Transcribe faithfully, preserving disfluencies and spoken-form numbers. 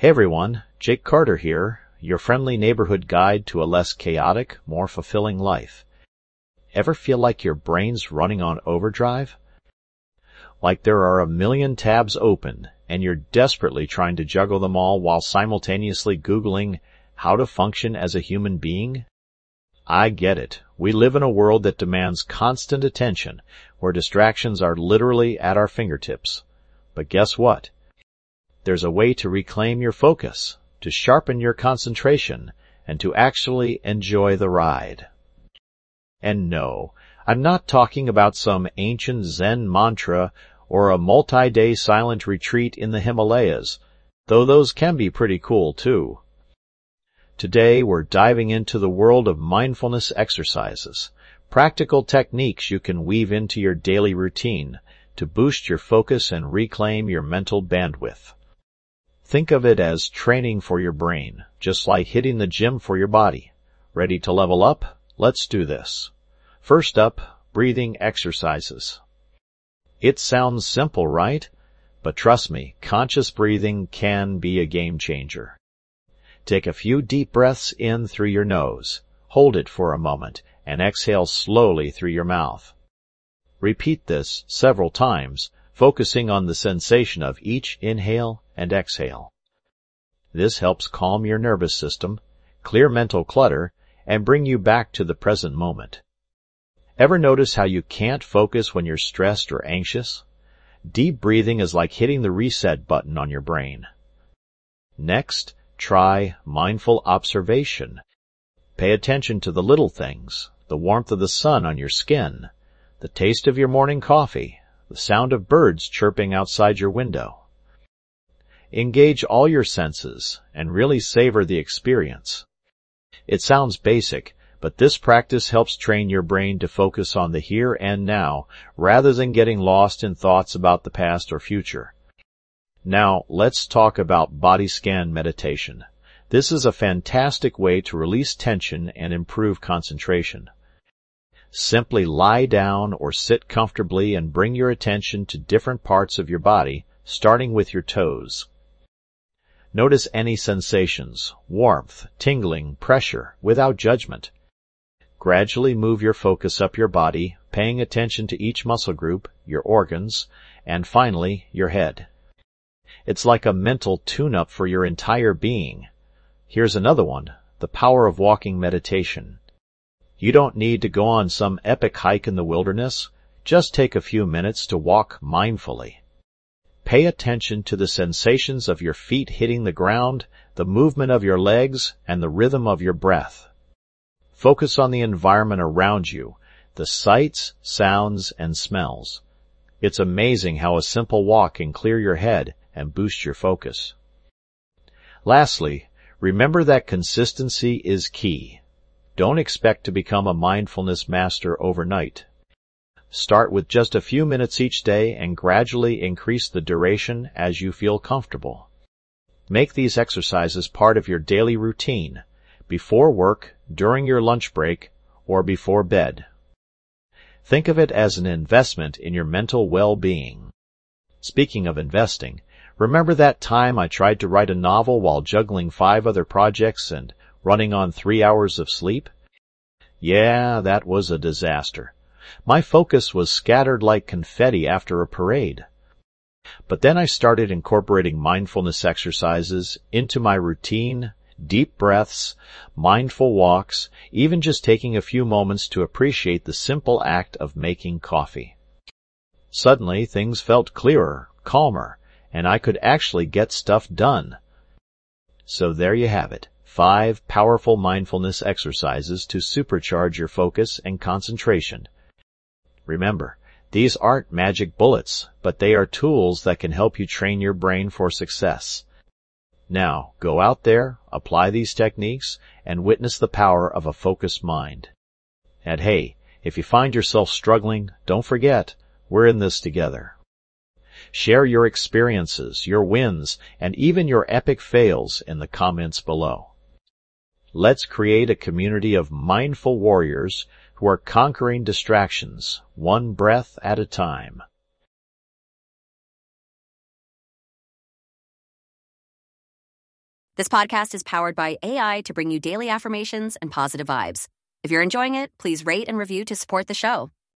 Hey everyone, Jake Carter here, your friendly neighborhood guide to a less chaotic, more fulfilling life. Ever feel like your brain's running on overdrive? Like there are a million tabs open, and you're desperately trying to juggle them all while simultaneously Googling how to function as a human being? I get it. We live in a world that demands constant attention, where distractions are literally at our fingertips. But guess what? There's a way to reclaim your focus, to sharpen your concentration, and to actually enjoy the ride. And no, I'm not talking about some ancient Zen mantra or a multi-day silent retreat in the Himalayas, though those can be pretty cool too. Today we're diving into the world of mindfulness exercises, practical techniques you can weave into your daily routine to boost your focus and reclaim your mental bandwidth. Think of it as training for your brain, just like hitting the gym for your body. Ready to level up? Let's do this. First up, breathing exercises. It sounds simple, right? But trust me, conscious breathing can be a game changer. Take a few deep breaths in through your nose, hold it for a moment, and exhale slowly through your mouth. Repeat this several times, focusing on the sensation of each inhale and exhale. This helps calm your nervous system, clear mental clutter, and bring you back to the present moment. Ever notice how you can't focus when you're stressed or anxious? Deep breathing is like hitting the reset button on your brain. Next, try mindful observation. Pay attention to the little things, the warmth of the sun on your skin, the taste of your morning coffee, the sound of birds chirping outside your window. Engage all your senses and really savor the experience. It sounds basic, but this practice helps train your brain to focus on the here and now rather than getting lost in thoughts about the past or future. Now, let's talk about body scan meditation. This is a fantastic way to release tension and improve concentration. Simply lie down or sit comfortably and bring your attention to different parts of your body, starting with your toes. Notice any sensations, warmth, tingling, pressure, without judgment. Gradually move your focus up your body, paying attention to each muscle group, your organs, and finally, your head. It's like a mental tune-up for your entire being. Here's another one, the power of walking meditation. You don't need to go on some epic hike in the wilderness. Just take a few minutes to walk mindfully. Pay attention to the sensations of your feet hitting the ground, the movement of your legs, and the rhythm of your breath. Focus on the environment around you, the sights, sounds, and smells. It's amazing how a simple walk can clear your head and boost your focus. Lastly, remember that consistency is key. Don't expect to become a mindfulness master overnight. Start with just a few minutes each day and gradually increase the duration as you feel comfortable. Make these exercises part of your daily routine, before work, during your lunch break, or before bed. Think of it as an investment in your mental well-being. Speaking of investing, remember that time I tried to write a novel while juggling five other projects and running on three hours of sleep? Yeah, that was a disaster. My focus was scattered like confetti after a parade. But then I started incorporating mindfulness exercises into my routine, deep breaths, mindful walks, even just taking a few moments to appreciate the simple act of making coffee. Suddenly, things felt clearer, calmer, and I could actually get stuff done. So there you have it. Five powerful mindfulness exercises to supercharge your focus and concentration. Remember, these aren't magic bullets, but they are tools that can help you train your brain for success. Now, go out there, apply these techniques, and witness the power of a focused mind. And hey, if you find yourself struggling, don't forget, we're in this together. Share your experiences, your wins, and even your epic fails in the comments below. Let's create a community of mindful warriors who are conquering distractions, one breath at a time. This podcast is powered by A I to bring you daily affirmations and positive vibes. If you're enjoying it, please rate and review to support the show.